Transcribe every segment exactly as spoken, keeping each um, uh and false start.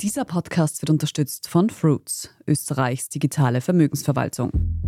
Dieser Podcast wird unterstützt von Fruits, Österreichs digitale Vermögensverwaltung.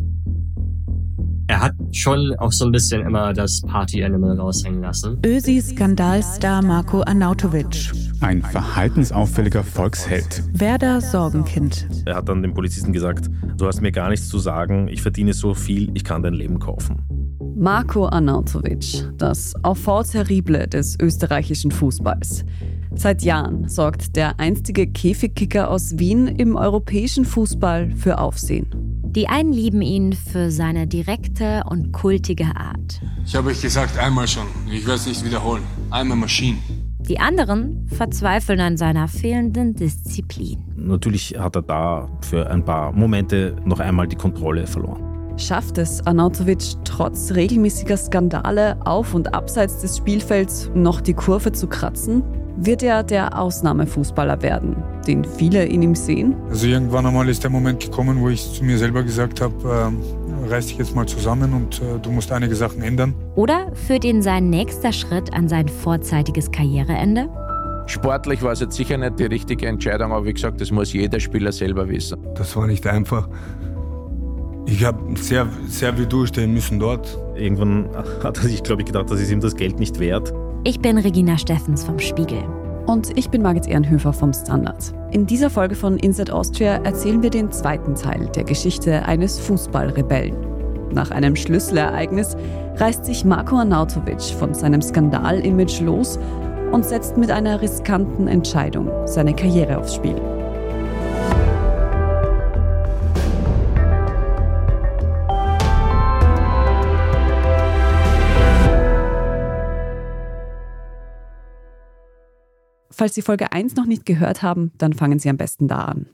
Er hat schon auch so ein bisschen immer das Party-Animal raushängen lassen. Ösi-Skandalstar Marko Arnautovic. Ein verhaltensauffälliger Volksheld. Werder-Sorgenkind. Er hat dann dem Polizisten gesagt, du hast mir gar nichts zu sagen, ich verdiene so viel, ich kann dein Leben kaufen. Marko Arnautovic, das Enfant terrible des österreichischen Fußballs. Seit Jahren sorgt der einstige Käfigkicker aus Wien im europäischen Fußball für Aufsehen. Die einen lieben ihn für seine direkte und kultige Art. Ich habe euch gesagt, einmal schon. Ich werde es nicht wiederholen. Einmal Maschine. Die anderen verzweifeln an seiner fehlenden Disziplin. Natürlich hat er da für ein paar Momente noch einmal die Kontrolle verloren. Schafft es Arnautovic trotz regelmäßiger Skandale auf und abseits des Spielfelds noch die Kurve zu kratzen? Wird er der Ausnahmefußballer werden, den viele in ihm sehen? Also irgendwann einmal ist der Moment gekommen, wo ich zu mir selber gesagt habe, äh, reiß dich jetzt mal zusammen und äh, du musst einige Sachen ändern. Oder führt ihn sein nächster Schritt an sein vorzeitiges Karriereende? Sportlich war es jetzt sicher nicht die richtige Entscheidung, aber wie gesagt, das muss jeder Spieler selber wissen. Das war nicht einfach. Ich habe sehr, sehr viel durchstehen müssen dort. Irgendwann hat er sich, glaube ich, gedacht, das ist ihm das Geld nicht wert. Ich bin Regina Steffens vom Spiegel. Und ich bin Margit Ehrenhöfer vom Standard. In dieser Folge von Inside Austria erzählen wir den zweiten Teil der Geschichte eines Fußballrebellen. Nach einem Schlüsselereignis reißt sich Marko Arnautovic von seinem Skandal-Image los und setzt mit einer riskanten Entscheidung seine Karriere aufs Spiel. Falls Sie Folge eins noch nicht gehört haben, dann fangen Sie am besten da an.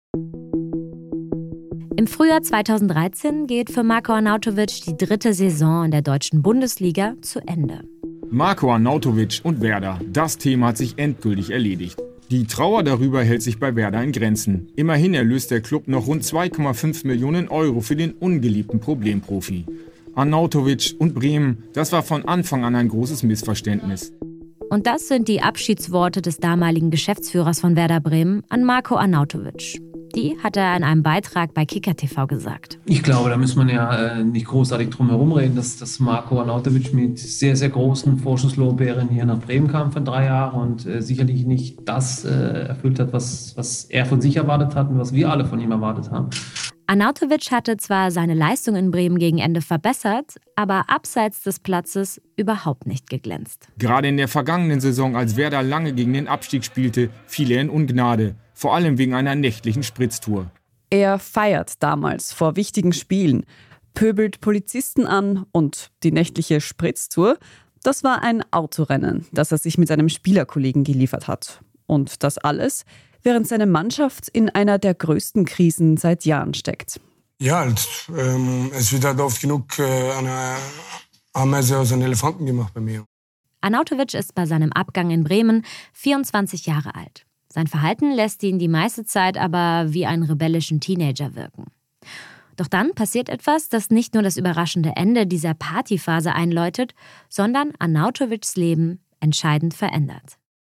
Im Frühjahr zweitausenddreizehn geht für Marko Arnautovic die dritte Saison in der deutschen Bundesliga zu Ende. Marko Arnautovic und Werder, das Thema hat sich endgültig erledigt. Die Trauer darüber hält sich bei Werder in Grenzen. Immerhin erlöst der Club noch rund zwei Komma fünf Millionen Euro für den ungeliebten Problemprofi. Arnautovic und Bremen, das war von Anfang an ein großes Missverständnis. Und das sind die Abschiedsworte des damaligen Geschäftsführers von Werder Bremen an Marko Arnautovic. Die hat er in einem Beitrag bei Kicker T V gesagt. Ich glaube, da muss man ja äh, nicht großartig drum herum reden, dass, dass Marko Arnautovic mit sehr, sehr großen Vorschusslorbeeren hier nach Bremen kam für drei Jahre und äh, sicherlich nicht das äh, erfüllt hat, was, was er von sich erwartet hat und was wir alle von ihm erwartet haben. Arnautovic hatte zwar seine Leistung in Bremen gegen Ende verbessert, aber abseits des Platzes überhaupt nicht geglänzt. Gerade in der vergangenen Saison, als Werder lange gegen den Abstieg spielte, fiel er in Ungnade. Vor allem wegen einer nächtlichen Spritztour. Er feiert damals vor wichtigen Spielen, pöbelt Polizisten an und die nächtliche Spritztour, das war ein Autorennen, das er sich mit seinem Spielerkollegen geliefert hat. Und das alles, während seine Mannschaft in einer der größten Krisen seit Jahren steckt. Ja, ähm, es wird halt oft genug äh, eine Ameise aus einem Elefanten gemacht bei mir. Arnautovic ist bei seinem Abgang in Bremen vierundzwanzig Jahre alt. Sein Verhalten lässt ihn die meiste Zeit aber wie einen rebellischen Teenager wirken. Doch dann passiert etwas, das nicht nur das überraschende Ende dieser Partyphase einläutet, sondern Arnautovics Leben entscheidend verändert.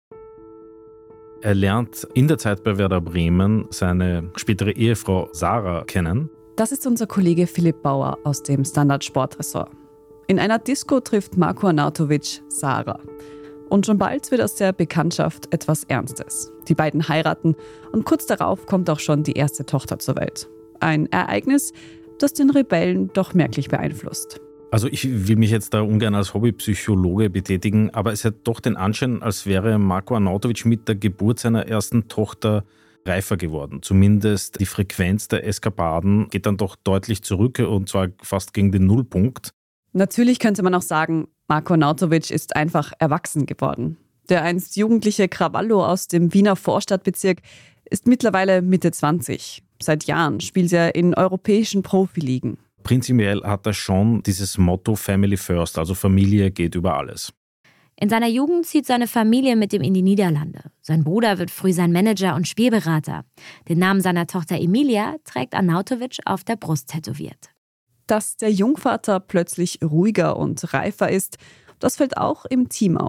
Er lernt in der Zeit bei Werder Bremen seine spätere Ehefrau Sarah kennen. Das ist unser Kollege Philipp Bauer aus dem Standard Sportressort. In einer Disco trifft Marko Arnautovic Sarah. Und schon bald wird aus der Bekanntschaft etwas Ernstes. Die beiden heiraten und kurz darauf kommt auch schon die erste Tochter zur Welt. Ein Ereignis, das den Rebellen doch merklich beeinflusst. Also ich will mich jetzt da ungern als Hobbypsychologe betätigen, aber es hat doch den Anschein, als wäre Marko Arnautovic mit der Geburt seiner ersten Tochter reifer geworden. Zumindest die Frequenz der Eskapaden geht dann doch deutlich zurück und zwar fast gegen den Nullpunkt. Natürlich könnte man auch sagen, Marko Arnautovic ist einfach erwachsen geworden. Der einst jugendliche Krawallo aus dem Wiener Vorstadtbezirk ist mittlerweile Mitte zwanzig. Seit Jahren spielt er in europäischen Profiligen. Prinzipiell hat er schon dieses Motto Family First, also Familie geht über alles. In seiner Jugend zieht seine Familie mit ihm in die Niederlande. Sein Bruder wird früh sein Manager und Spielberater. Den Namen seiner Tochter Emilia trägt Arnautovic auf der Brust tätowiert. Dass der Jungvater plötzlich ruhiger und reifer ist, das fällt auch im Team auf.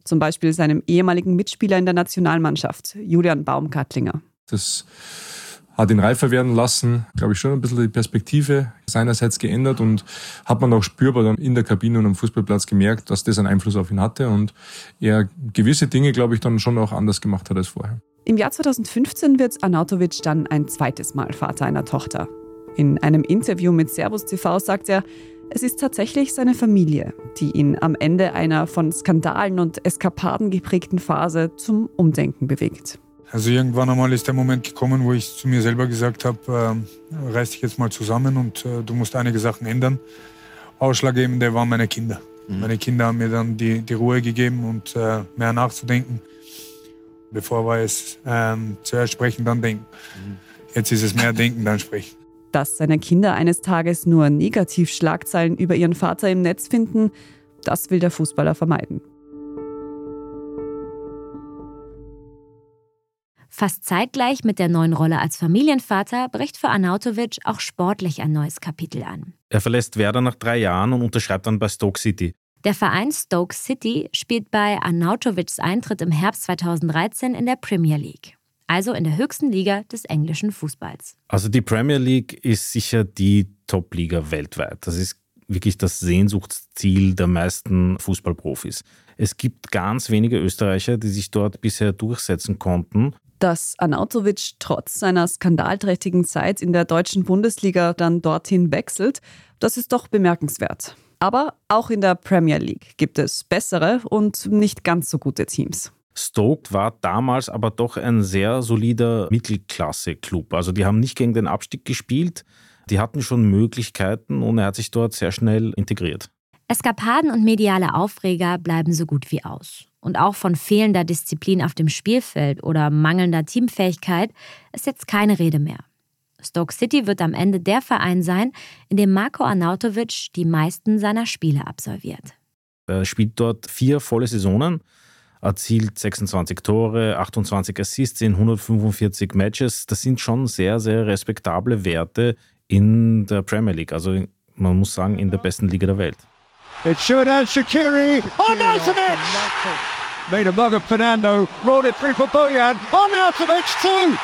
Zum Beispiel seinem ehemaligen Mitspieler in der Nationalmannschaft, Julian Baumgartlinger. Das hat ihn reifer werden lassen, glaube ich, schon ein bisschen die Perspektive seinerseits geändert und hat man auch spürbar dann in der Kabine und am Fußballplatz gemerkt, dass das einen Einfluss auf ihn hatte und er gewisse Dinge, glaube ich, dann schon auch anders gemacht hat als vorher. Im Jahr zweitausendfünfzehn wird Arnautovic dann ein zweites Mal Vater einer Tochter. In einem Interview mit Servus T V sagt er, es ist tatsächlich seine Familie, die ihn am Ende einer von Skandalen und Eskapaden geprägten Phase zum Umdenken bewegt. Also irgendwann einmal ist der Moment gekommen, wo ich zu mir selber gesagt habe, äh, reiß dich jetzt mal zusammen und äh, du musst einige Sachen ändern. Ausschlaggebend waren meine Kinder. Mhm. Meine Kinder haben mir dann die, die Ruhe gegeben und äh, mehr nachzudenken. Bevor war es ähm, zuerst sprechen, dann denken. Mhm. Jetzt ist es mehr denken, dann sprechen. Dass seine Kinder eines Tages nur Negativschlagzeilen über ihren Vater im Netz finden, das will der Fußballer vermeiden. Fast zeitgleich mit der neuen Rolle als Familienvater bricht für Arnautovic auch sportlich ein neues Kapitel an. Er verlässt Werder nach drei Jahren und unterschreibt dann bei Stoke City. Der Verein Stoke City spielt bei Arnautovics Eintritt im Herbst zweitausenddreizehn in der Premier League, also in der höchsten Liga des englischen Fußballs. Also die Premier League ist sicher die Top-Liga weltweit. Das ist wirklich das Sehnsuchtsziel der meisten Fußballprofis. Es gibt ganz wenige Österreicher, die sich dort bisher durchsetzen konnten. Dass Arnautovic trotz seiner skandalträchtigen Zeit in der deutschen Bundesliga dann dorthin wechselt, das ist doch bemerkenswert. Aber auch in der Premier League gibt es bessere und nicht ganz so gute Teams. Stoke war damals aber doch ein sehr solider Mittelklasse-Club. Also die haben nicht gegen den Abstieg gespielt, die hatten schon Möglichkeiten und er hat sich dort sehr schnell integriert. Eskapaden und mediale Aufreger bleiben so gut wie aus. Und auch von fehlender Disziplin auf dem Spielfeld oder mangelnder Teamfähigkeit ist jetzt keine Rede mehr. Stoke City wird am Ende der Verein sein, in dem Marko Arnautovic die meisten seiner Spiele absolviert. Er spielt dort vier volle Saisonen, erzielt sechsundzwanzig Tore, achtundzwanzig Assists in hundertfünfundvierzig Matches. Das sind schon sehr, sehr respektable Werte in der Premier League. Also man muss sagen, in der besten Liga der Welt. It's Sheridan Shaqiri. Arnautovic! Made a mug of Fernando. Rolled it through for Bojan. Arnautovic too!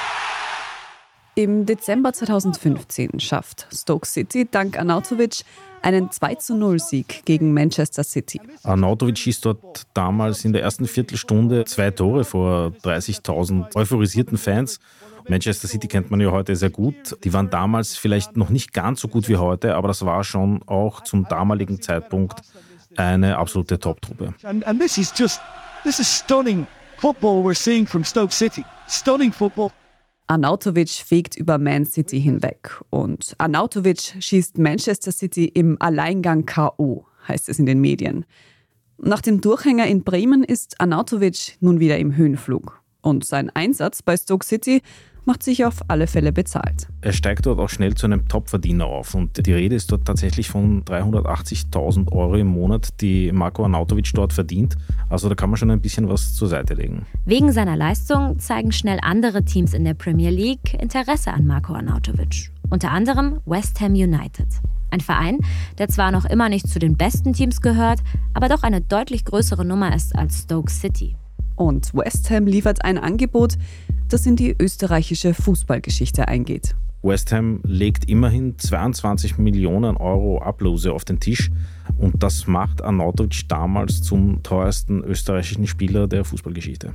Im Dezember zweitausendfünfzehn schafft Stoke City dank Arnautovic einen zwei zu null Sieg gegen Manchester City. Arnautovic schießt dort damals in der ersten Viertelstunde zwei Tore vor dreißigtausend euphorisierten Fans. Manchester City kennt man ja heute sehr gut. Die waren damals vielleicht noch nicht ganz so gut wie heute, aber das war schon auch zum damaligen Zeitpunkt eine absolute Top-Truppe. And, and this is just, this is stunning football we're seeing from Stoke City. Stunning football. Arnautovic fegt über Man City hinweg und Arnautovic schießt Manchester City im Alleingang K O, heißt es in den Medien. Nach dem Durchhänger in Bremen ist Arnautovic nun wieder im Höhenflug und sein Einsatz bei Stoke City macht sich auf alle Fälle bezahlt. Er steigt dort auch schnell zu einem Topverdiener auf und die Rede ist dort tatsächlich von dreihundertachtzigtausend Euro im Monat, die Marko Arnautovic dort verdient. Also da kann man schon ein bisschen was zur Seite legen. Wegen seiner Leistung zeigen schnell andere Teams in der Premier League Interesse an Marko Arnautovic. Unter anderem West Ham United. Ein Verein, der zwar noch immer nicht zu den besten Teams gehört, aber doch eine deutlich größere Nummer ist als Stoke City. Und West Ham liefert ein Angebot, das in die österreichische Fußballgeschichte eingeht. West Ham legt immerhin zweiundzwanzig Millionen Euro Ablöse auf den Tisch und das macht Arnautovic damals zum teuersten österreichischen Spieler der Fußballgeschichte.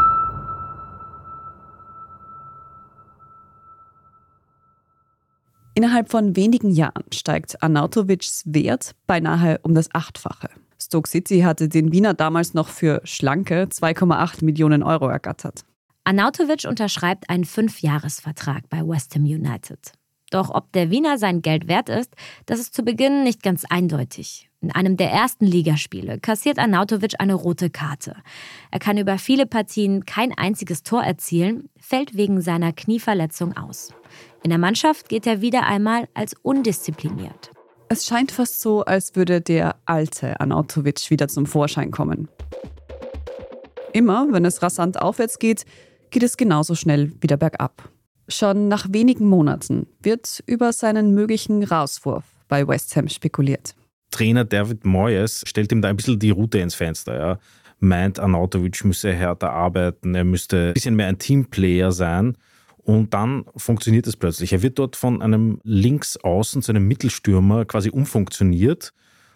Innerhalb von wenigen Jahren steigt Arnautovics Wert beinahe um das Achtfache. Stoke City hatte den Wiener damals noch für schlanke zwei Komma acht Millionen Euro ergattert. Arnautovic unterschreibt einen Fünfjahresvertrag bei West Ham United. Doch ob der Wiener sein Geld wert ist, das ist zu Beginn nicht ganz eindeutig. In einem der ersten Ligaspiele kassiert Arnautovic eine rote Karte. Er kann über viele Partien kein einziges Tor erzielen, fällt wegen seiner Knieverletzung aus. In der Mannschaft geht er wieder einmal als undiszipliniert. Es scheint fast so, als würde der alte Arnautovic wieder zum Vorschein kommen. Immer, wenn es rasant aufwärts geht, geht es genauso schnell wieder bergab. Schon nach wenigen Monaten wird über seinen möglichen Rauswurf bei West Ham spekuliert. Trainer David Moyes stellt ihm da ein bisschen die Rute ins Fenster. Ja. meint, Arnautovic müsse härter arbeiten, er müsste ein bisschen mehr ein Teamplayer sein. Und dann funktioniert es plötzlich. Er wird dort von einem Linksaußen zu einem Mittelstürmer quasi umfunktioniert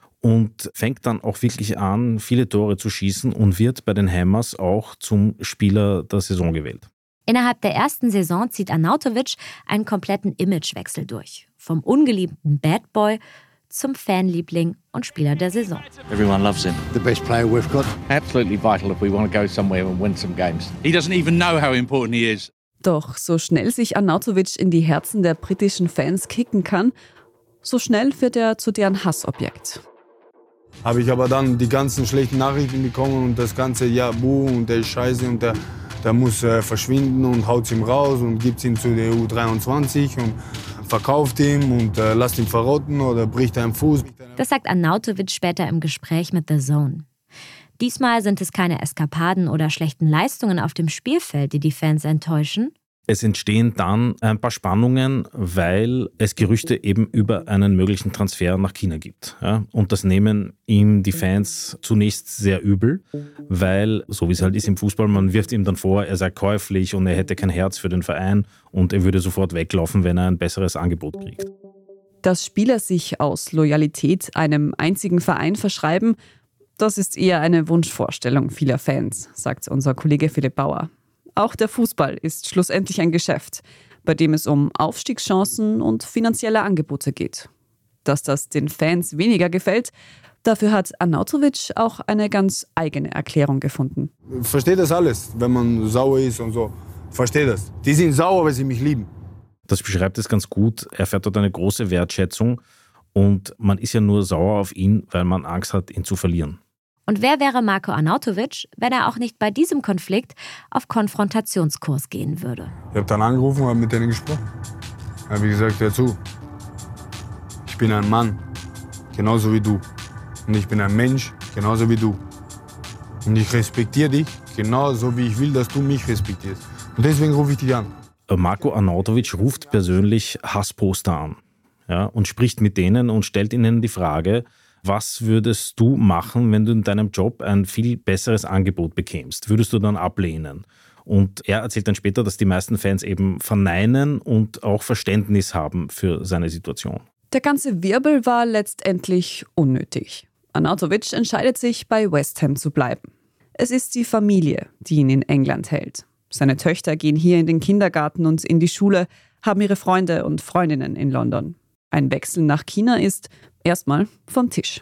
und fängt dann auch wirklich an, viele Tore zu schießen und wird bei den Hammers auch zum Spieler der Saison gewählt. Innerhalb der ersten Saison zieht Arnautovic einen kompletten Imagewechsel durch. Vom ungeliebten Bad Boy zum Fanliebling und Spieler der Saison. Everyone loves him. The best player we've got. Absolutely vital if we want to go somewhere and win some games. He doesn't even know how important he is. Doch so schnell sich Arnautovic in die Herzen der britischen Fans kicken kann, so schnell wird er zu deren Hassobjekt. Habe ich aber dann die ganzen schlechten Nachrichten bekommen und das ganze, ja, buh, und der ist scheiße und der, der muss äh, verschwinden und haut ihm raus und gibt ihn zu der U dreiundzwanzig und verkauft ihn und äh, lasst ihn verrotten oder bricht einen Fuß. Das sagt Arnautovic später im Gespräch mit The Zone. Diesmal sind es keine Eskapaden oder schlechten Leistungen auf dem Spielfeld, die die Fans enttäuschen. Es entstehen dann ein paar Spannungen, weil es Gerüchte eben über einen möglichen Transfer nach China gibt. Ja? Und das nehmen ihm die Fans zunächst sehr übel, weil, so wie es halt ist im Fußball, man wirft ihm dann vor, er sei käuflich und er hätte kein Herz für den Verein und er würde sofort weglaufen, wenn er ein besseres Angebot kriegt. Dass Spieler sich aus Loyalität einem einzigen Verein verschreiben, das ist eher eine Wunschvorstellung vieler Fans, sagt unser Kollege Philipp Bauer. Auch der Fußball ist schlussendlich ein Geschäft, bei dem es um Aufstiegschancen und finanzielle Angebote geht. Dass das den Fans weniger gefällt, dafür hat Arnautovic auch eine ganz eigene Erklärung gefunden. Ich verstehe das alles, wenn man sauer ist und so. Verstehe das. Die sind sauer, weil sie mich lieben. Das beschreibt es ganz gut. Er erfährt dort eine große Wertschätzung und man ist ja nur sauer auf ihn, weil man Angst hat, ihn zu verlieren. Und wer wäre Marko Arnautovic, wenn er auch nicht bei diesem Konflikt auf Konfrontationskurs gehen würde? Ich habe dann angerufen und habe mit denen gesprochen. Ich habe gesagt, hör zu, ich bin ein Mann, genauso wie du. Und ich bin ein Mensch, genauso wie du. Und ich respektiere dich, genauso wie ich will, dass du mich respektierst. Und deswegen rufe ich dich an. Marko Arnautovic ruft persönlich Hassposter an, ja, und spricht mit denen und stellt ihnen die Frage, was würdest du machen, wenn du in deinem Job ein viel besseres Angebot bekämst? Würdest du dann ablehnen? Und er erzählt dann später, dass die meisten Fans eben verneinen und auch Verständnis haben für seine Situation. Der ganze Wirbel war letztendlich unnötig. Arnautovic entscheidet sich, bei West Ham zu bleiben. Es ist die Familie, die ihn in England hält. Seine Töchter gehen hier in den Kindergarten und in die Schule, haben ihre Freunde und Freundinnen in London. Ein Wechsel nach China ist erstmal vom Tisch.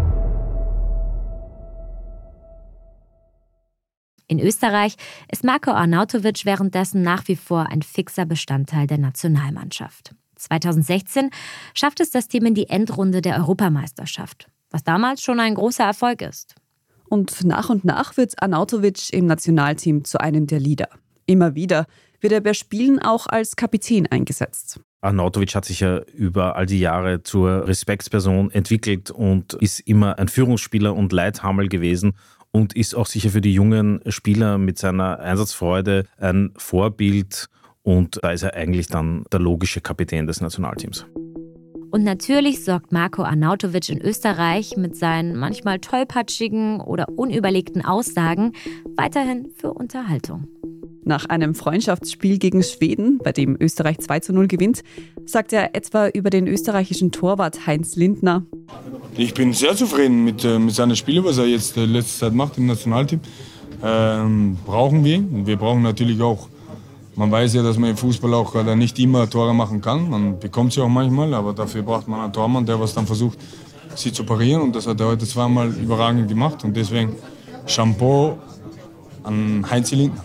In Österreich ist Marko Arnautovic währenddessen nach wie vor ein fixer Bestandteil der Nationalmannschaft. zweitausendsechzehn schafft es das Team in die Endrunde der Europameisterschaft, was damals schon ein großer Erfolg ist. Und nach und nach wird Arnautovic im Nationalteam zu einem der Leader. Immer wieder wird er bei Spielen auch als Kapitän eingesetzt. Arnautovic hat sich ja über all die Jahre zur Respektsperson entwickelt und ist immer ein Führungsspieler und Leithammel gewesen und ist auch sicher für die jungen Spieler mit seiner Einsatzfreude ein Vorbild. Und da ist er eigentlich dann der logische Kapitän des Nationalteams. Und natürlich sorgt Marko Arnautovic in Österreich mit seinen manchmal tollpatschigen oder unüberlegten Aussagen weiterhin für Unterhaltung. Nach einem Freundschaftsspiel gegen Schweden, bei dem Österreich zwei zu null gewinnt, sagt er etwa über den österreichischen Torwart Heinz Lindner: Ich bin sehr zufrieden mit, äh, mit seinen Spielen, was er jetzt äh, letzte Zeit macht im Nationalteam. Ähm, brauchen wir. Und wir brauchen natürlich auch, man weiß ja, dass man im Fußball auch äh, nicht immer Tore machen kann. Man bekommt sie auch manchmal, aber dafür braucht man einen Tormann, der was dann versucht, sie zu parieren. Und das hat er heute zweimal überragend gemacht. Und deswegen Chapeau an Heinz Lindner.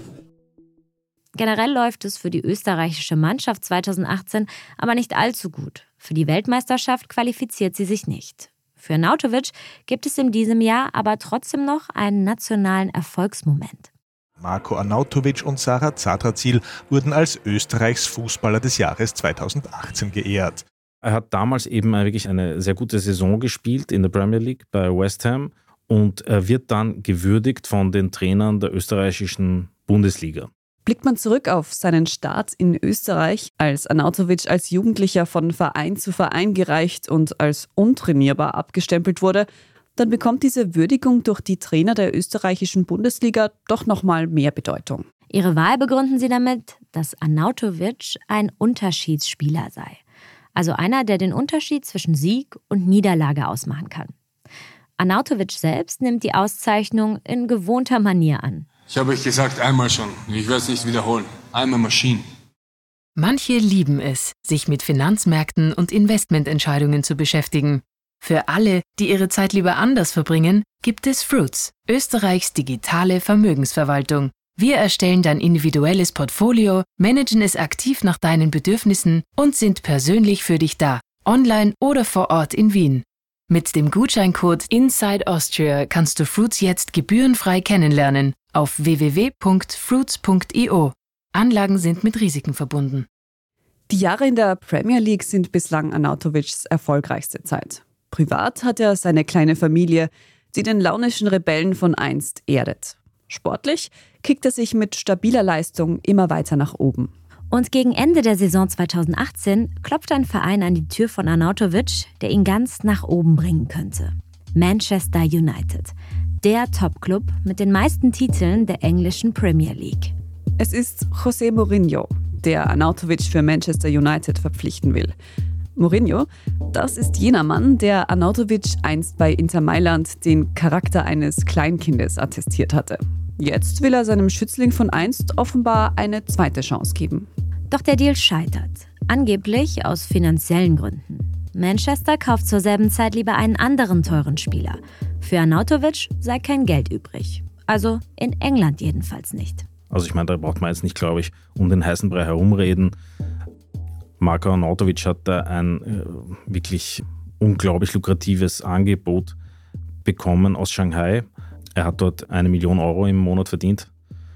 Generell läuft es für die österreichische Mannschaft zweitausendachtzehn aber nicht allzu gut. Für die Weltmeisterschaft qualifiziert sie sich nicht. Für Arnautovic gibt es in diesem Jahr aber trotzdem noch einen nationalen Erfolgsmoment. Marko Arnautovic und Sarah Zadrazil wurden als Österreichs Fußballer des Jahres zweitausendachtzehn geehrt. Er hat damals eben wirklich eine sehr gute Saison gespielt in der Premier League bei West Ham und er wird dann gewürdigt von den Trainern der österreichischen Bundesliga. Blickt man zurück auf seinen Start in Österreich, als Arnautovic als Jugendlicher von Verein zu Verein gereicht und als untrainierbar abgestempelt wurde, dann bekommt diese Würdigung durch die Trainer der österreichischen Bundesliga doch nochmal mehr Bedeutung. Ihre Wahl begründen sie damit, dass Arnautovic ein Unterschiedsspieler sei. Also einer, der den Unterschied zwischen Sieg und Niederlage ausmachen kann. Arnautovic selbst nimmt die Auszeichnung in gewohnter Manier an. Ich habe euch gesagt, einmal schon. Ich werde es nicht wiederholen. Einmal Maschine. Manche lieben es, sich mit Finanzmärkten und Investmententscheidungen zu beschäftigen. Für alle, die ihre Zeit lieber anders verbringen, gibt es Fruits, Österreichs digitale Vermögensverwaltung. Wir erstellen dein individuelles Portfolio, managen es aktiv nach deinen Bedürfnissen und sind persönlich für dich da, online oder vor Ort in Wien. Mit dem Gutscheincode InsideAustria kannst du Fruits jetzt gebührenfrei kennenlernen auf w w w punkt fruits punkt i o. Anlagen sind mit Risiken verbunden. Die Jahre in der Premier League sind bislang Arnautovics erfolgreichste Zeit. Privat hat er seine kleine Familie, die den launischen Rebellen von einst erdet. Sportlich kickt er sich mit stabiler Leistung immer weiter nach oben. Und gegen Ende der Saison zweitausendachtzehn klopft ein Verein an die Tür von Arnautovic, der ihn ganz nach oben bringen könnte. Manchester United, der Top-Club mit den meisten Titeln der englischen Premier League. Es ist José Mourinho, der Arnautovic für Manchester United verpflichten will. Mourinho, das ist jener Mann, der Arnautovic einst bei Inter Mailand den Charakter eines Kleinkindes attestiert hatte. Jetzt will er seinem Schützling von einst offenbar eine zweite Chance geben. Doch der Deal scheitert, angeblich aus finanziellen Gründen. Manchester kauft zur selben Zeit lieber einen anderen teuren Spieler. Für Arnautovic sei kein Geld übrig. Also in England jedenfalls nicht. Also ich meine, da braucht man jetzt nicht, glaube ich, um den heißen Brei herumreden. Marko Arnautovic hat da ein äh, wirklich unglaublich lukratives Angebot bekommen aus Shanghai. Er hat dort eine Million Euro im Monat verdient.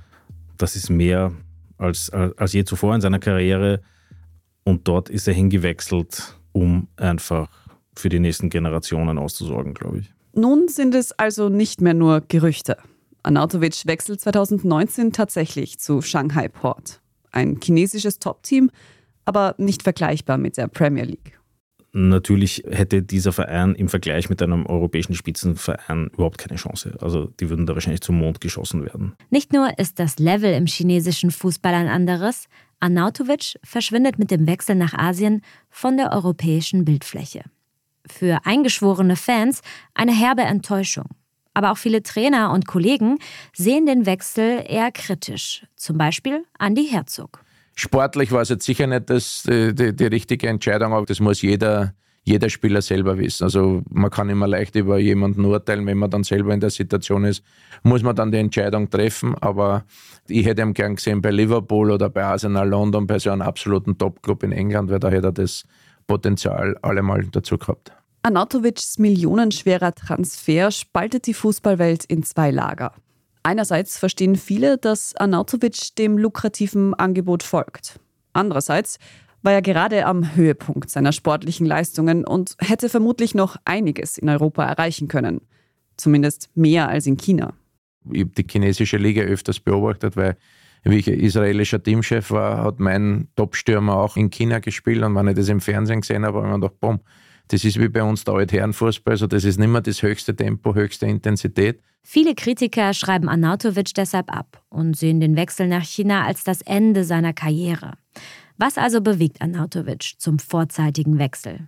Das ist mehr als, als je zuvor in seiner Karriere. Und dort ist er hingewechselt, um einfach für die nächsten Generationen auszusorgen, glaube ich. Nun sind es also nicht mehr nur Gerüchte. Arnautovic wechselt zweitausendneunzehn tatsächlich zu Shanghai Port. Ein chinesisches Top-Team, aber nicht vergleichbar mit der Premier League. Natürlich hätte dieser Verein im Vergleich mit einem europäischen Spitzenverein überhaupt keine Chance. Also die würden da wahrscheinlich zum Mond geschossen werden. Nicht nur ist das Level im chinesischen Fußball ein anderes, Arnautovic verschwindet mit dem Wechsel nach Asien von der europäischen Bildfläche. Für eingeschworene Fans eine herbe Enttäuschung. Aber auch viele Trainer und Kollegen sehen den Wechsel eher kritisch. Zum Beispiel Andi Herzog. Sportlich war es jetzt sicher nicht das, die, die, die richtige Entscheidung, aber das muss jeder, jeder Spieler selber wissen. Also man kann immer leicht über jemanden urteilen, wenn man dann selber in der Situation ist, muss man dann die Entscheidung treffen. Aber ich hätte ihn gern gesehen bei Liverpool oder bei Arsenal London, bei so einem absoluten Top-Club in England, weil da hätte er das Potenzial allemal dazu gehabt. Arnautovics millionenschwerer Transfer spaltet die Fußballwelt in zwei Lager. Einerseits verstehen viele, dass Arnautovic dem lukrativen Angebot folgt. Andererseits war er gerade am Höhepunkt seiner sportlichen Leistungen und hätte vermutlich noch einiges in Europa erreichen können. Zumindest mehr als in China. Ich habe die chinesische Liga öfters beobachtet, weil wie ich israelischer Teamchef war, hat mein Top-Stürmer auch in China gespielt. Und wenn ich das im Fernsehen gesehen habe, habe ich mir gedacht, boom, das ist wie bei uns der Altherrenfußball, also das ist nicht mehr das höchste Tempo, höchste Intensität. Viele Kritiker schreiben Arnautovic deshalb ab und sehen den Wechsel nach China als das Ende seiner Karriere. Was also bewegt Arnautovic zum vorzeitigen Wechsel?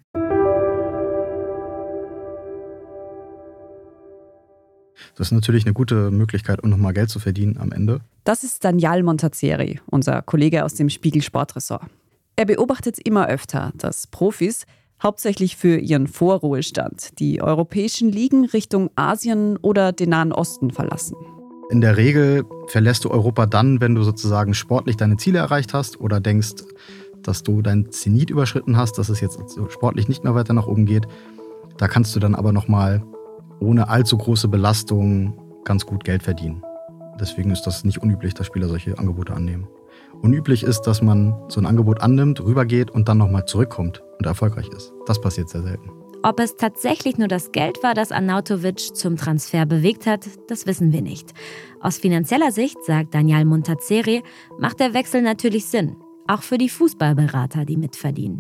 Das ist natürlich eine gute Möglichkeit, um nochmal Geld zu verdienen am Ende. Das ist Danial Montazzeri, unser Kollege aus dem Spiegel Sportressort. Er beobachtet immer öfter, dass Profis hauptsächlich für ihren Vorruhestand die europäischen Ligen Richtung Asien oder den Nahen Osten verlassen. In der Regel verlässt du Europa dann, wenn du sozusagen sportlich deine Ziele erreicht hast oder denkst, dass du dein Zenit überschritten hast, dass es jetzt sportlich nicht mehr weiter nach oben geht. Da kannst du dann aber nochmal ohne allzu große Belastung ganz gut Geld verdienen. Deswegen ist das nicht unüblich, dass Spieler solche Angebote annehmen. Unüblich ist, dass man so ein Angebot annimmt, rübergeht und dann nochmal zurückkommt und erfolgreich ist. Das passiert sehr selten. Ob es tatsächlich nur das Geld war, das Arnautovic zum Transfer bewegt hat, das wissen wir nicht. Aus finanzieller Sicht, sagt Danial Montazzeri, macht der Wechsel natürlich Sinn. Auch für die Fußballberater, die mitverdienen.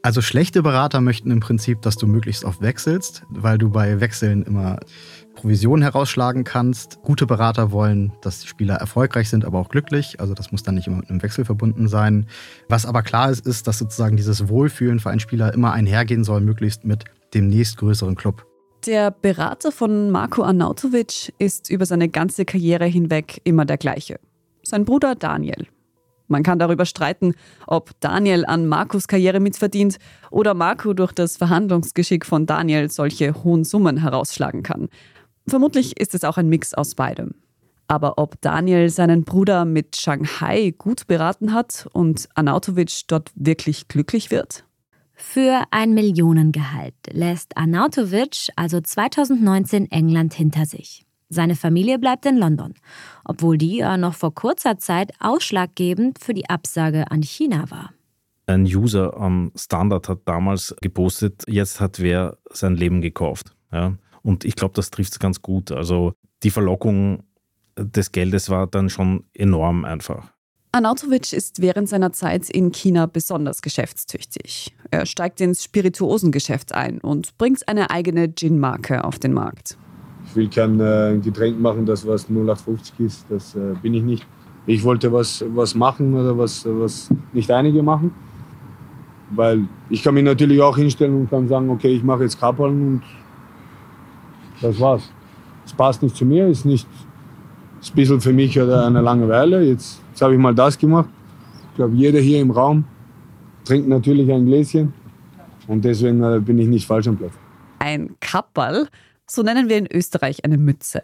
Also schlechte Berater möchten im Prinzip, dass du möglichst oft wechselst, weil du bei Wechseln immer Provisionen herausschlagen kannst. Gute Berater wollen, dass die Spieler erfolgreich sind, aber auch glücklich. Also das muss dann nicht immer mit einem Wechsel verbunden sein. Was aber klar ist, ist, dass sozusagen dieses Wohlfühlen für einen Spieler immer einhergehen soll, möglichst mit dem nächstgrößeren Club. Der Berater von Marko Arnautovic ist über seine ganze Karriere hinweg immer der gleiche. Sein Bruder Daniel. Man kann darüber streiten, ob Daniel an Markos Karriere mitverdient oder Marko durch das Verhandlungsgeschick von Daniel solche hohen Summen herausschlagen kann. Vermutlich ist es auch ein Mix aus beidem. Aber ob Daniel seinen Bruder mit Shanghai gut beraten hat und Arnautovic dort wirklich glücklich wird? Für ein Millionengehalt lässt Arnautovic also zweitausendneunzehn England hinter sich. Seine Familie bleibt in London, obwohl die ja noch vor kurzer Zeit ausschlaggebend für die Absage an China war. Ein User am Standard hat damals gepostet, jetzt hat wer sein Leben gekauft. Ja? Und ich glaube, das trifft es ganz gut. Also die Verlockung des Geldes war dann schon enorm einfach. Arnautovic ist während seiner Zeit in China besonders geschäftstüchtig. Er steigt ins Spirituosengeschäft ein und bringt eine eigene Gin-Marke auf den Markt. Ich will kein äh, Getränk machen, das was null acht fünfzig ist, das äh, bin ich nicht. Ich wollte was, was machen oder was, was nicht einige machen. Weil ich kann mich natürlich auch hinstellen und kann sagen, okay, ich mache jetzt Kapperln und das war's. Es passt nicht zu mir, ist nicht ist ein bisschen für mich oder eine Langeweile. Jetzt, jetzt habe ich mal das gemacht. Ich glaube, jeder hier im Raum trinkt natürlich ein Gläschen und deswegen äh, bin ich nicht falsch am Platz. Ein Kapperl? So nennen wir in Österreich eine Mütze.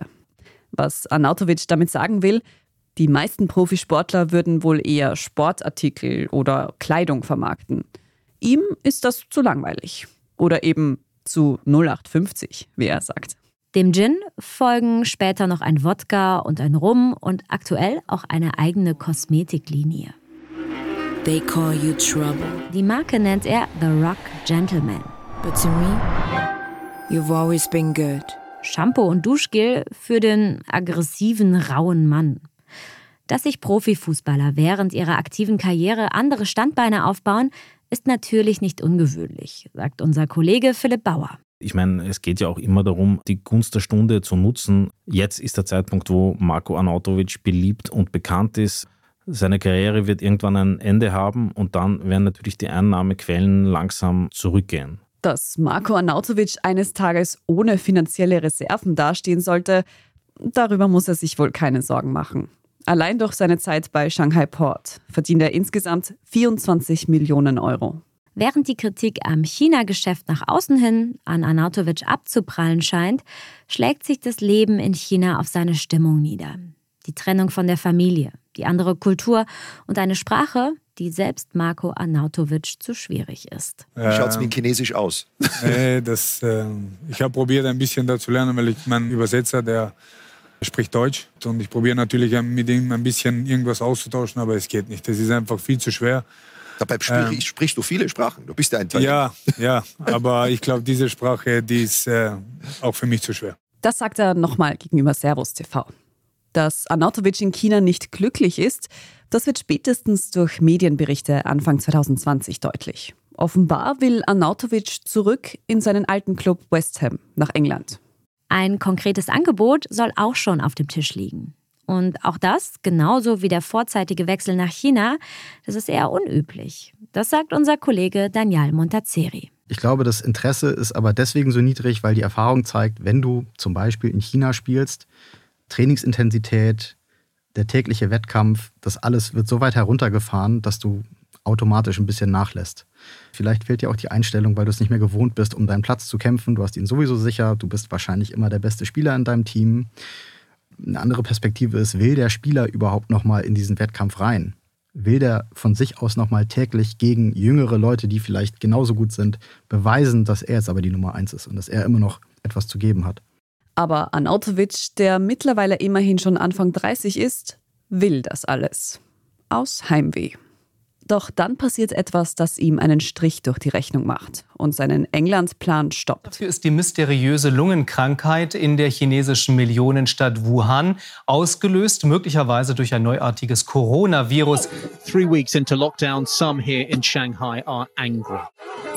Was Arnautovic damit sagen will, die meisten Profisportler würden wohl eher Sportartikel oder Kleidung vermarkten. Ihm ist das zu langweilig. Oder eben zu null acht fünfzig, wie er sagt. Dem Gin folgen später noch ein Wodka und ein Rum und aktuell auch eine eigene Kosmetiklinie. They call you trouble. Die Marke nennt er The Rock Gentleman. But to me, you've always been good. Shampoo und Duschgel für den aggressiven, rauen Mann. Dass sich Profifußballer während ihrer aktiven Karriere andere Standbeine aufbauen, ist natürlich nicht ungewöhnlich, sagt unser Kollege Philipp Bauer. Ich meine, es geht ja auch immer darum, die Gunst der Stunde zu nutzen. Jetzt ist der Zeitpunkt, wo Marko Arnautovic beliebt und bekannt ist. Seine Karriere wird irgendwann ein Ende haben und dann werden natürlich die Einnahmequellen langsam zurückgehen. Dass Marko Arnautovic eines Tages ohne finanzielle Reserven dastehen sollte, darüber muss er sich wohl keine Sorgen machen. Allein durch seine Zeit bei Shanghai Port verdient er insgesamt vierundzwanzig Millionen Euro. Während die Kritik am China-Geschäft nach außen hin an Arnautovic abzuprallen scheint, schlägt sich das Leben in China auf seine Stimmung nieder. Die Trennung von der Familie, die andere Kultur und eine Sprache, die selbst Marko Arnautovic zu schwierig ist. Wie schaut es mit Chinesisch aus? äh, das, äh, ich habe probiert, ein bisschen da zu lernen, weil ich mein Übersetzer, der spricht Deutsch. Und ich probiere natürlich mit ihm ein bisschen irgendwas auszutauschen, aber es geht nicht. Das ist einfach viel zu schwer. Dabei sprich, ähm, sprichst du viele Sprachen. Du bist ja ein Italiener. Ja, ja, aber ich glaube, diese Sprache, die ist äh, auch für mich zu schwer. Das sagt er nochmal gegenüber Servus T V. Dass Arnautovic in China nicht glücklich ist, das wird spätestens durch Medienberichte Anfang zwanzig zwanzig deutlich. Offenbar will Arnautovic zurück in seinen alten Club West Ham nach England. Ein konkretes Angebot soll auch schon auf dem Tisch liegen. Und auch das, genauso wie der vorzeitige Wechsel nach China, das ist eher unüblich. Das sagt unser Kollege Daniel Montazeri. Ich glaube, das Interesse ist aber deswegen so niedrig, weil die Erfahrung zeigt, wenn du zum Beispiel in China spielst, Trainingsintensität, der tägliche Wettkampf, das alles wird so weit heruntergefahren, dass du automatisch ein bisschen nachlässt. Vielleicht fehlt dir auch die Einstellung, weil du es nicht mehr gewohnt bist, um deinen Platz zu kämpfen. Du hast ihn sowieso sicher, du bist wahrscheinlich immer der beste Spieler in deinem Team. Eine andere Perspektive ist, will der Spieler überhaupt nochmal in diesen Wettkampf rein? Will der von sich aus nochmal täglich gegen jüngere Leute, die vielleicht genauso gut sind, beweisen, dass er jetzt aber die Nummer eins ist und dass er immer noch etwas zu geben hat? Aber Arnautovic, der mittlerweile immerhin schon Anfang dreißig ist, will das alles. Aus Heimweh. Doch dann passiert etwas, das ihm einen Strich durch die Rechnung macht und seinen England-Plan stoppt. Dafür ist die mysteriöse Lungenkrankheit in der chinesischen Millionenstadt Wuhan ausgelöst, möglicherweise durch ein neuartiges Coronavirus. Three weeks into lockdown, some here in Shanghai are angry.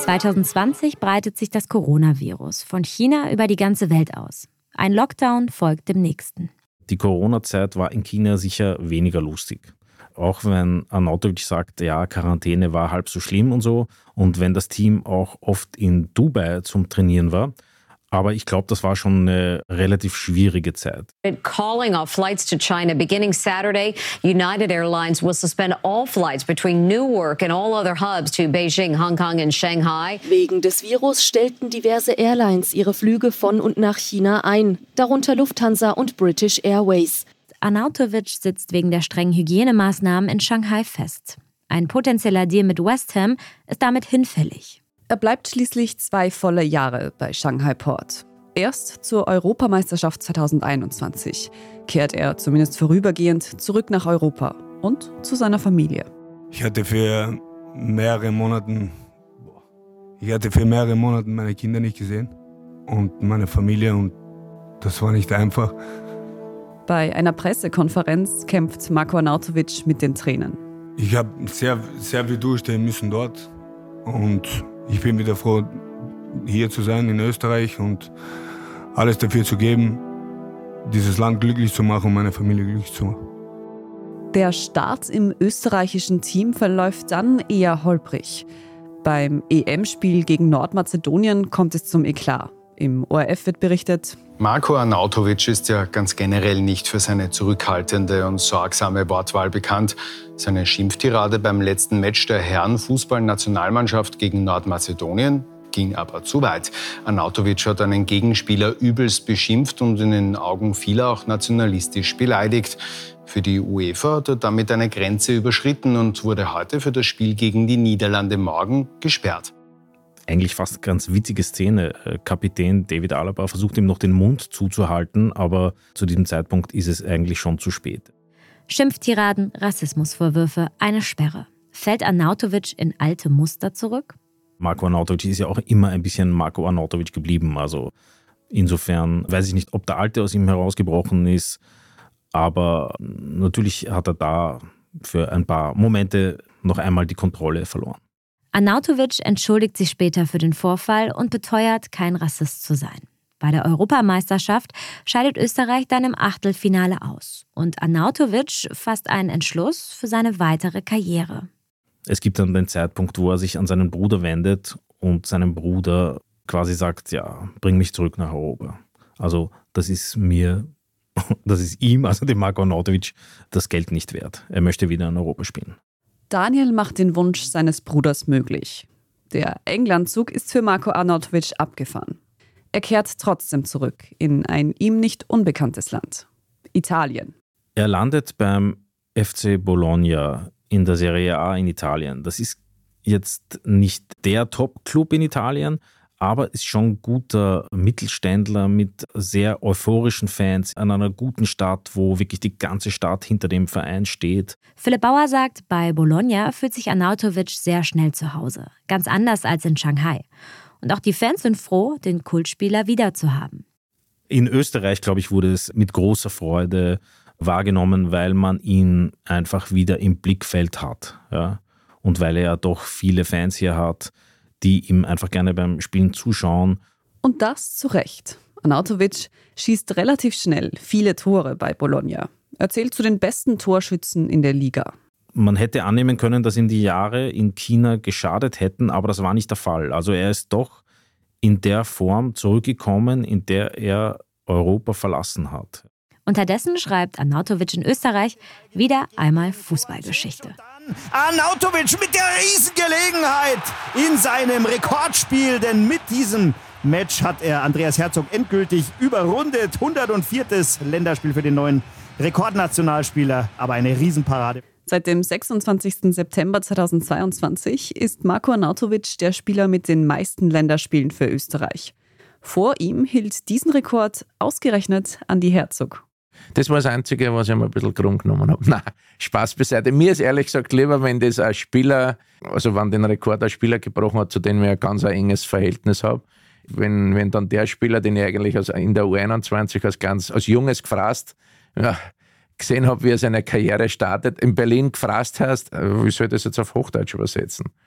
zwanzig zwanzig breitet sich das Coronavirus von China über die ganze Welt aus. Ein Lockdown folgt dem nächsten. Die Corona-Zeit war in China sicher weniger lustig. Auch wenn Arnautovic sagt, ja, Quarantäne war halb so schlimm und so. Und wenn das Team auch oft in Dubai zum Trainieren war. Aber ich glaube, das war schon eine relativ schwierige Zeit. Calling off flights to China beginning Saturday, United Airlines will suspend all flights between Newark and all other hubs to Beijing, Hong Kong and Shanghai. Wegen des Virus stellten diverse Airlines ihre Flüge von und nach China ein, darunter Lufthansa und British Airways. Arnautovic sitzt wegen der strengen Hygienemaßnahmen in Shanghai fest. Ein potenzieller Deal mit West Ham ist damit hinfällig. Er bleibt schließlich zwei volle Jahre bei Shanghai Port. Erst zur Europameisterschaft zwanzig einundzwanzig kehrt er zumindest vorübergehend zurück nach Europa und zu seiner Familie. Ich hatte für mehrere Monate, ich hatte für mehrere Monate meine Kinder nicht gesehen und meine Familie und das war nicht einfach. Bei einer Pressekonferenz kämpft Marko Arnautovic mit den Tränen. Ich habe sehr, sehr viel durchstehen müssen dort und ich bin wieder froh, hier zu sein in Österreich und alles dafür zu geben, dieses Land glücklich zu machen und meine Familie glücklich zu machen. Der Start im österreichischen Team verläuft dann eher holprig. Beim E M-Spiel gegen Nordmazedonien kommt es zum Eklat. Im O R F wird berichtet: Marko Arnautovic ist ja ganz generell nicht für seine zurückhaltende und sorgsame Wortwahl bekannt. Seine Schimpftirade beim letzten Match der Herren-Fußball-Nationalmannschaft gegen Nordmazedonien ging aber zu weit. Arnautovic hat einen Gegenspieler übelst beschimpft und in den Augen vieler auch nationalistisch beleidigt. Für die UEFA hat er damit eine Grenze überschritten und wurde heute für das Spiel gegen die Niederlande morgen gesperrt. Eigentlich fast eine ganz witzige Szene. Kapitän David Alaba versucht ihm noch den Mund zuzuhalten, aber zu diesem Zeitpunkt ist es eigentlich schon zu spät. Schimpftiraden, Rassismusvorwürfe, eine Sperre. Fällt Arnautovic in alte Muster zurück? Marko Arnautovic ist ja auch immer ein bisschen Marko Arnautovic geblieben. Also insofern weiß ich nicht, ob der Alte aus ihm herausgebrochen ist, aber natürlich hat er da für ein paar Momente noch einmal die Kontrolle verloren. Arnautovic entschuldigt sich später für den Vorfall und beteuert, kein Rassist zu sein. Bei der Europameisterschaft scheidet Österreich dann im Achtelfinale aus. Und Arnautovic fasst einen Entschluss für seine weitere Karriere. Es gibt dann den Zeitpunkt, wo er sich an seinen Bruder wendet und seinem Bruder quasi sagt, ja, bring mich zurück nach Europa. Also das ist mir, das ist ihm, also dem Marko Arnautovic, das Geld nicht wert. Er möchte wieder in Europa spielen. Daniel macht den Wunsch seines Bruders möglich. Der Englandzug ist für Marko Arnautovic abgefahren. Er kehrt trotzdem zurück in ein ihm nicht unbekanntes Land: Italien. Er landet beim F C Bologna in der Serie A in Italien. Das ist jetzt nicht der Top-Club in Italien, aber ist schon ein guter Mittelständler mit sehr euphorischen Fans an einer guten Stadt, wo wirklich die ganze Stadt hinter dem Verein steht. Philipp Bauer sagt, bei Bologna fühlt sich Arnautovic sehr schnell zu Hause. Ganz anders als in Shanghai. Und auch die Fans sind froh, den Kultspieler wiederzuhaben. In Österreich, glaube ich, wurde es mit großer Freude wahrgenommen, weil man ihn einfach wieder im Blickfeld hat. Ja? Und weil er ja doch viele Fans hier hat, die ihm einfach gerne beim Spielen zuschauen. Und das zu Recht. Arnautovic schießt relativ schnell viele Tore bei Bologna. Er zählt zu den besten Torschützen in der Liga. Man hätte annehmen können, dass ihm die Jahre in China geschadet hätten, aber das war nicht der Fall. Also er ist doch in der Form zurückgekommen, in der er Europa verlassen hat. Unterdessen schreibt Arnautovic in Österreich wieder einmal Fußballgeschichte. Arnautovic mit der Riesengelegenheit in seinem Rekordspiel, denn mit diesem Match hat er Andreas Herzog endgültig überrundet. hundertviertes Länderspiel für den neuen Rekordnationalspieler, aber eine Riesenparade. Seit dem sechsundzwanzigsten September zweitausendzweiundzwanzig ist Marko Arnautovic der Spieler mit den meisten Länderspielen für Österreich. Vor ihm hielt diesen Rekord ausgerechnet Andi Herzog. Das war das Einzige, was ich mir ein bisschen krumm genommen habe. Nein, Spaß beiseite. Mir ist ehrlich gesagt lieber, wenn das ein Spieler, also wenn den Rekord ein Spieler gebrochen hat, zu dem ich ein ganz ein enges Verhältnis habe. Wenn, wenn dann der Spieler, den ich eigentlich als, in der U einundzwanzig als ganz als junges Gefraßt ja, gesehen habe, wie er seine Karriere startet, in Berlin gefraßt hast, wie soll ich das jetzt auf Hochdeutsch übersetzen?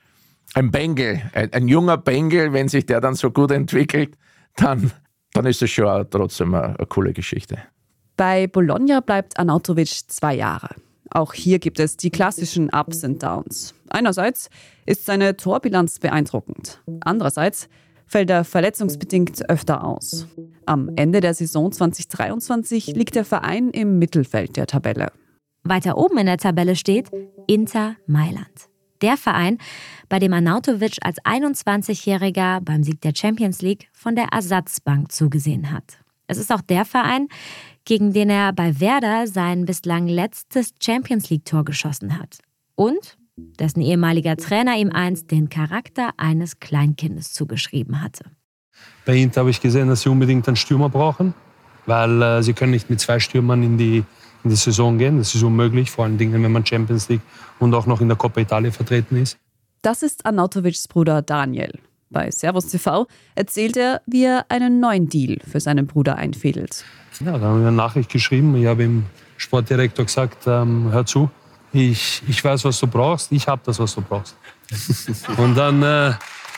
Ein Bengal, ein, ein junger Bengal, wenn sich der dann so gut entwickelt, dann, dann ist das schon auch trotzdem eine, eine coole Geschichte. Bei Bologna bleibt Arnautovic zwei Jahre. Auch hier gibt es die klassischen Ups und Downs. Einerseits ist seine Torbilanz beeindruckend. Andererseits fällt er verletzungsbedingt öfter aus. Am Ende der Saison zwanzig dreiundzwanzig liegt der Verein im Mittelfeld der Tabelle. Weiter oben in der Tabelle steht Inter Mailand. Der Verein, bei dem Arnautovic als einundzwanzigjähriger beim Sieg der Champions League von der Ersatzbank zugesehen hat. Es ist auch der Verein, gegen den er bei Werder sein bislang letztes Champions-League-Tor geschossen hat. Und dessen ehemaliger Trainer ihm einst den Charakter eines Kleinkindes zugeschrieben hatte. Bei Inter habe ich gesehen, dass sie unbedingt einen Stürmer brauchen, weil äh, sie können nicht mit zwei Stürmern in die, in die Saison gehen. Das ist unmöglich, vor allen Dingen, wenn man Champions League und auch noch in der Coppa Italia vertreten ist. Das ist Arnautovics Bruder Daniel. Bei Servus T V erzählt er, wie er einen neuen Deal für seinen Bruder einfädelt. Ja, da haben wir eine Nachricht geschrieben. Ich habe dem Sportdirektor gesagt, ähm, hör zu, ich, ich weiß, was du brauchst, ich habe das, was du brauchst. Und dann... Äh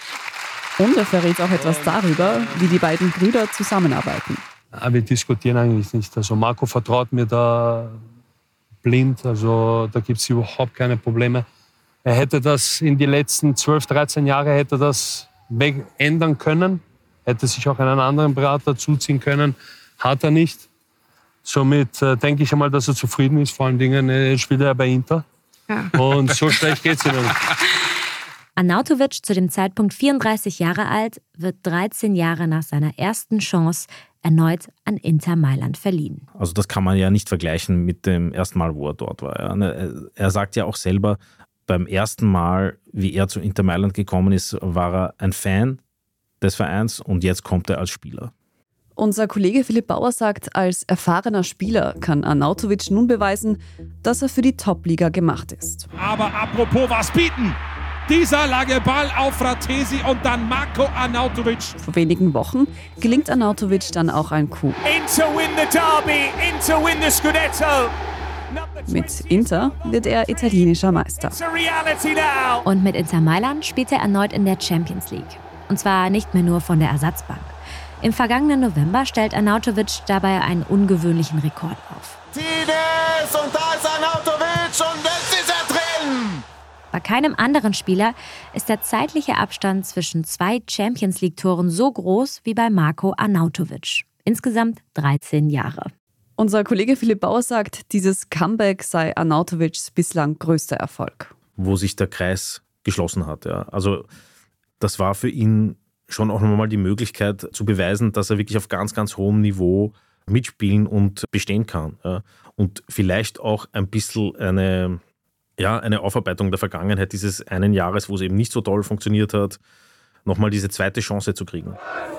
Und er verrät auch etwas darüber, wie die beiden Brüder zusammenarbeiten. Ja, wir diskutieren eigentlich nicht. Also Marco vertraut mir da blind, also da gibt es überhaupt keine Probleme. Er hätte das in die letzten zwölf, dreizehn Jahre hätte das weg ändern können, hätte sich auch einen anderen Berater zuziehen können, hat er nicht. Somit äh, denke ich einmal, dass er zufrieden ist. Vor allen Dingen äh, spielt er bei Inter. Ja. Und so schlecht geht es ihm nicht. Arnautovic, zu dem Zeitpunkt vierunddreißig Jahre alt, wird dreizehn Jahre nach seiner ersten Chance erneut an Inter Mailand verliehen. Also das kann man ja nicht vergleichen mit dem ersten Mal, wo er dort war. Er sagt ja auch selber, beim ersten Mal, wie er zu Inter Mailand gekommen ist, war er ein Fan des Vereins und jetzt kommt er als Spieler. Unser Kollege Philipp Bauer sagt, als erfahrener Spieler kann Arnautovic nun beweisen, dass er für die Top-Liga gemacht ist. Aber apropos was bieten! Dieser lange Ball auf Fratesi und dann Marco Arnautovic. Vor wenigen Wochen gelingt Arnautovic dann auch ein Coup. Inter win the derby, Inter win the Scudetto. Mit Inter wird er italienischer Meister. Und mit Inter Mailand spielt er erneut in der Champions League. Und zwar nicht mehr nur von der Ersatzbank. Im vergangenen November stellt Arnautovic dabei einen ungewöhnlichen Rekord auf. Tines und da ist Arnautovic und jetzt ist er drin! Bei keinem anderen Spieler ist der zeitliche Abstand zwischen zwei Champions-League-Toren so groß wie bei Marco Arnautovic. Insgesamt dreizehn Jahre. Unser Kollege Philipp Bauer sagt, dieses Comeback sei Arnautovics bislang größter Erfolg. Wo sich der Kreis geschlossen hat. Ja. Also das war für ihn schon auch nochmal die Möglichkeit zu beweisen, dass er wirklich auf ganz, ganz hohem Niveau mitspielen und bestehen kann. Ja. Und vielleicht auch ein bisschen eine... Ja, eine Aufarbeitung der Vergangenheit dieses einen Jahres, wo es eben nicht so toll funktioniert hat, nochmal diese zweite Chance zu kriegen.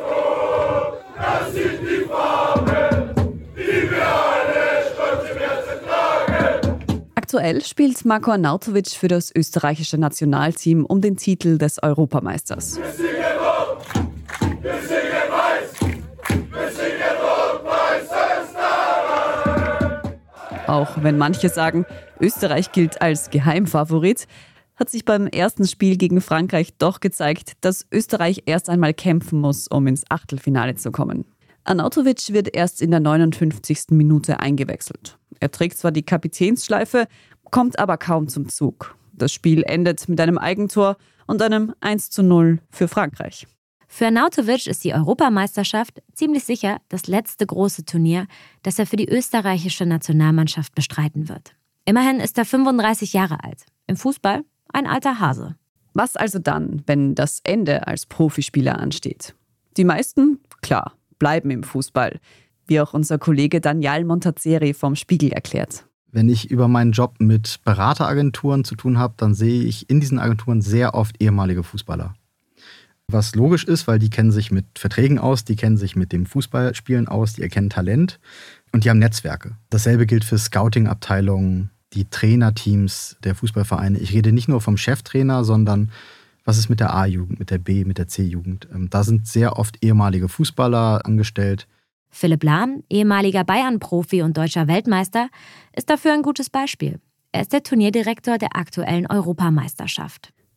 Das sind die Farben, die wir alle stolz im Herzen tragen. Aktuell spielt Marco Arnautovic für das österreichische Nationalteam um den Titel des Europameisters. Wir singen rot, wir singen weiß, wir singen rot, weiß, Stars. Auch wenn manche sagen, Österreich gilt als Geheimfavorit, hat sich beim ersten Spiel gegen Frankreich doch gezeigt, dass Österreich erst einmal kämpfen muss, um ins Achtelfinale zu kommen. Arnautovic wird erst in der neunundfünfzigsten Minute eingewechselt. Er trägt zwar die Kapitänsschleife, kommt aber kaum zum Zug. Das Spiel endet mit einem Eigentor und einem eins zu null für Frankreich. Für Arnautovic ist die Europameisterschaft ziemlich sicher das letzte große Turnier, das er für die österreichische Nationalmannschaft bestreiten wird. Immerhin ist er fünfunddreißig Jahre alt. Im Fußball ein alter Hase. Was also dann, wenn das Ende als Profispieler ansteht? Die meisten, klar, bleiben im Fußball, wie auch unser Kollege Daniel Montazeri vom Spiegel erklärt. Wenn ich über meinen Job mit Berateragenturen zu tun habe, dann sehe ich in diesen Agenturen sehr oft ehemalige Fußballer. Was logisch ist, weil die kennen sich mit Verträgen aus, die kennen sich mit dem Fußballspielen aus, die erkennen Talent und die haben Netzwerke. Dasselbe gilt für Scouting-Abteilungen, die Trainerteams der Fußballvereine. Ich rede nicht nur vom Cheftrainer, sondern was ist mit der A-Jugend, mit der B, mit der C-Jugend. Da sind sehr oft ehemalige Fußballer angestellt. Philipp Lahm, ehemaliger Bayern-Profi und deutscher Weltmeister, ist dafür ein gutes Beispiel. Er ist der Turnierdirektor der aktuellen Europameisterschaft.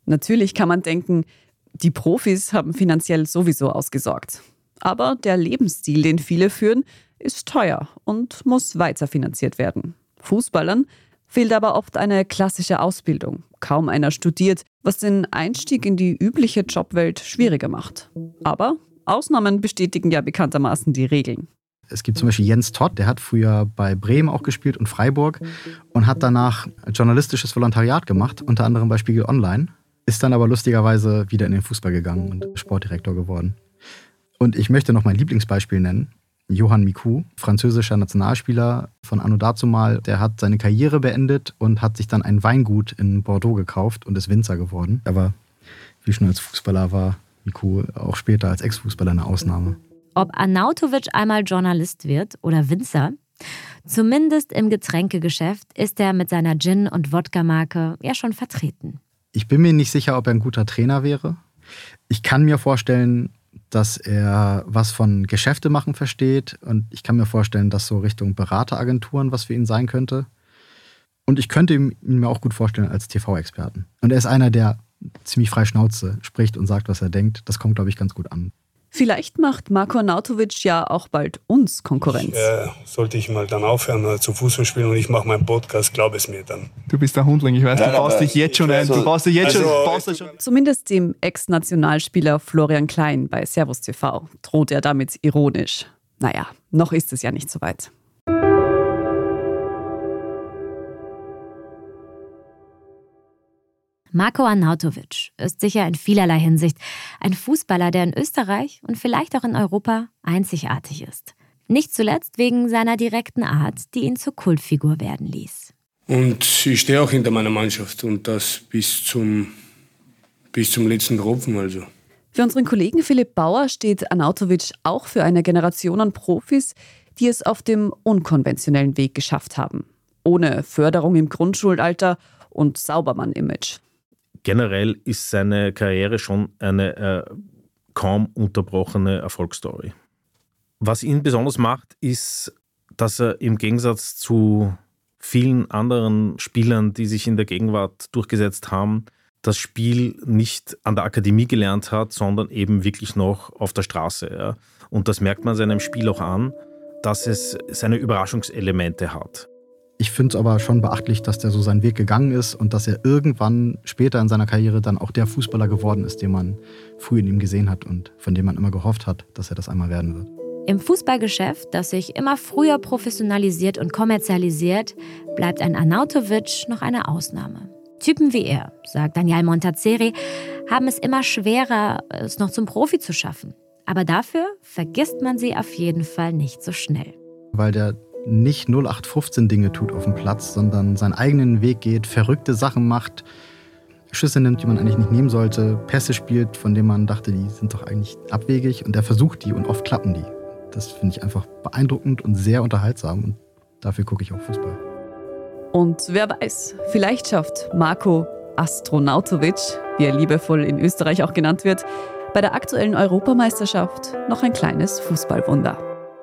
Natürlich kann man denken, die Profis haben finanziell sowieso ausgesorgt. Aber der Lebensstil, den viele führen, ist teuer und muss weiterfinanziert werden. Fußballern fehlt aber oft eine klassische Ausbildung. Kaum einer studiert, was den Einstieg in die übliche Jobwelt schwieriger macht. Aber Ausnahmen bestätigen ja bekanntermaßen die Regeln. Es gibt zum Beispiel Jens Todt, der hat früher bei Bremen auch gespielt und Freiburg und hat danach journalistisches Volontariat gemacht, unter anderem bei Spiegel Online, ist dann aber lustigerweise wieder in den Fußball gegangen und Sportdirektor geworden. Und ich möchte noch mein Lieblingsbeispiel nennen. Johan Micoud, französischer Nationalspieler von anno dazumal, der hat seine Karriere beendet und hat sich dann ein Weingut in Bordeaux gekauft und ist Winzer geworden. Aber wie schon als Fußballer war Micoud auch später als Ex-Fußballer eine Ausnahme. Ob Arnautovic einmal Journalist wird oder Winzer, zumindest im Getränkegeschäft ist er mit seiner Gin- und Wodka-Marke ja schon vertreten. Ich bin mir nicht sicher, ob er ein guter Trainer wäre. Ich kann mir vorstellen, dass er was von Geschäfte machen versteht. Und ich kann mir vorstellen, dass so Richtung Berateragenturen was für ihn sein könnte. Und ich könnte ihn mir auch gut vorstellen als T V-Experten. Und er ist einer, der ziemlich frei Schnauze spricht und sagt, was er denkt. Das kommt, glaube ich, ganz gut an. Vielleicht macht Marko Arnautovic ja auch bald uns Konkurrenz. Ich, äh, sollte ich mal dann aufhören äh, zu Fußball spielen und ich mache meinen Podcast, glaub es mir dann. Du bist der Hundling, ich weiß, Nein, du baust dich jetzt schon ein. Du baust dich jetzt also, schon, baust dich schon. Zumindest dem Ex-Nationalspieler Florian Klein bei Servus T V droht er damit ironisch. Naja, noch ist es ja nicht so weit. Marko Arnautovic ist sicher in vielerlei Hinsicht ein Fußballer, der in Österreich und vielleicht auch in Europa einzigartig ist. Nicht zuletzt wegen seiner direkten Art, die ihn zur Kultfigur werden ließ. Und ich stehe auch hinter meiner Mannschaft und das bis zum, bis zum letzten Tropfen. Also. Für unseren Kollegen Philipp Bauer steht Arnautovic auch für eine Generation an Profis, die es auf dem unkonventionellen Weg geschafft haben. Ohne Förderung im Grundschulalter und Saubermann-Image. Generell ist seine Karriere schon eine äh, kaum unterbrochene Erfolgsstory. Was ihn besonders macht, ist, dass er im Gegensatz zu vielen anderen Spielern, die sich in der Gegenwart durchgesetzt haben, das Spiel nicht an der Akademie gelernt hat, sondern eben wirklich noch auf der Straße. Ja. Und das merkt man seinem Spiel auch an, dass es seine Überraschungselemente hat. Ich finde es aber schon beachtlich, dass der so seinen Weg gegangen ist und dass er irgendwann später in seiner Karriere dann auch der Fußballer geworden ist, den man früh in ihm gesehen hat und von dem man immer gehofft hat, dass er das einmal werden wird. Im Fußballgeschäft, das sich immer früher professionalisiert und kommerzialisiert, bleibt ein Arnautovic noch eine Ausnahme. Typen wie er, sagt Daniel Montazeri, haben es immer schwerer, es noch zum Profi zu schaffen. Aber dafür vergisst man sie auf jeden Fall nicht so schnell. Weil der nicht null acht fünfzehn Dinge tut auf dem Platz, sondern seinen eigenen Weg geht, verrückte Sachen macht, Schüsse nimmt, die man eigentlich nicht nehmen sollte, Pässe spielt, von denen man dachte, die sind doch eigentlich abwegig und er versucht die und oft klappen die. Das finde ich einfach beeindruckend und sehr unterhaltsam und dafür gucke ich auch Fußball. Und wer weiß, vielleicht schafft Marko Astronautovic, wie er liebevoll in Österreich auch genannt wird, bei der aktuellen Europameisterschaft noch ein kleines Fußballwunder.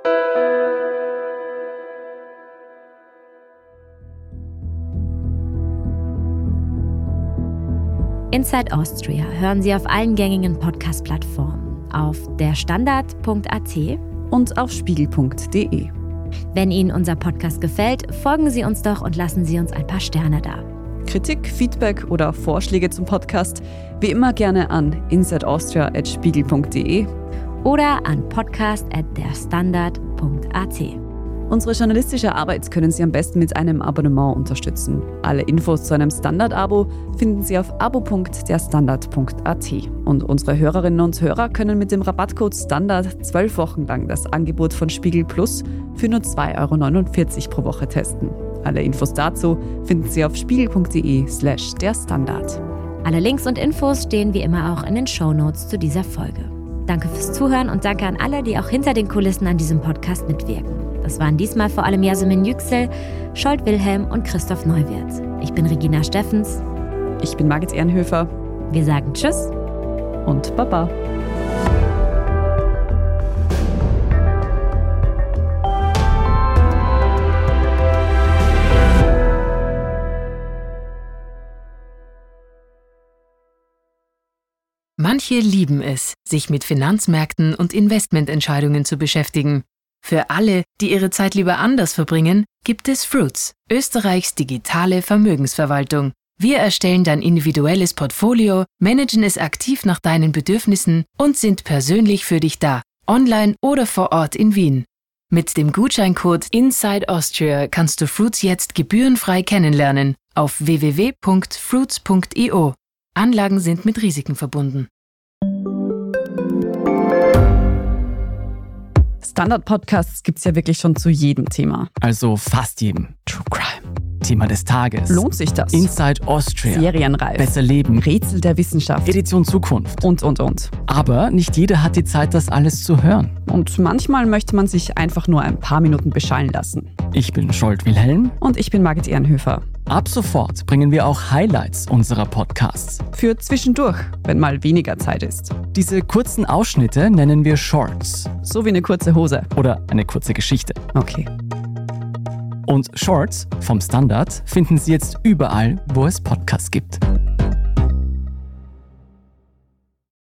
Inside Austria hören Sie auf allen gängigen Podcast-Plattformen, auf derstandard punkt a t und auf spiegel punkt d e. Wenn Ihnen unser Podcast gefällt, folgen Sie uns doch und lassen Sie uns ein paar Sterne da. Kritik, Feedback oder Vorschläge zum Podcast wie immer gerne an insideaustria at spiegel punkt d e oder an podcast at derstandard punkt a t. Unsere journalistische Arbeit können Sie am besten mit einem Abonnement unterstützen. Alle Infos zu einem Standard-Abo finden Sie auf abo punkt derstandard punkt a t. Und unsere Hörerinnen und Hörer können mit dem Rabattcode STANDARD zwölf Wochen lang das Angebot von Spiegel Plus für nur zwei Euro neunundvierzig pro Woche testen. Alle Infos dazu finden Sie auf spiegel punkt d e slash derstandard. Alle Links und Infos stehen wie immer auch in den Shownotes zu dieser Folge. Danke fürs Zuhören und danke an alle, die auch hinter den Kulissen an diesem Podcast mitwirken. Das waren diesmal vor allem Yasemin Yüksel, Scholt Wilhelm und Christoph Neuwirth. Ich bin Regina Steffens. Ich bin Margit Ehrenhöfer. Wir sagen Tschüss und Baba. Manche lieben es, sich mit Finanzmärkten und Investmententscheidungen zu beschäftigen. Für alle, die ihre Zeit lieber anders verbringen, gibt es Fruits, Österreichs digitale Vermögensverwaltung. Wir erstellen dein individuelles Portfolio, managen es aktiv nach deinen Bedürfnissen und sind persönlich für dich da, online oder vor Ort in Wien. Mit dem Gutscheincode InsideAustria kannst du Fruits jetzt gebührenfrei kennenlernen auf w w w punkt fruits punkt i o. Anlagen sind mit Risiken verbunden. Standard-Podcasts gibt es ja wirklich schon zu jedem Thema. Also fast jedem. True Crime. Thema des Tages. Lohnt sich das? Inside Austria. Serienreif. Besser leben. Rätsel der Wissenschaft. Edition Zukunft. Und, und, und. Aber nicht jeder hat die Zeit, das alles zu hören. Und manchmal möchte man sich einfach nur ein paar Minuten beschallen lassen. Ich bin Scholt Wilhelm. Und ich bin Margit Ehrenhöfer. Ab sofort bringen wir auch Highlights unserer Podcasts. Für zwischendurch, wenn mal weniger Zeit ist. Diese kurzen Ausschnitte nennen wir Shorts. So wie eine kurze Hose. Oder eine kurze Geschichte. Okay. Und Shorts vom Standard finden Sie jetzt überall, wo es Podcasts gibt.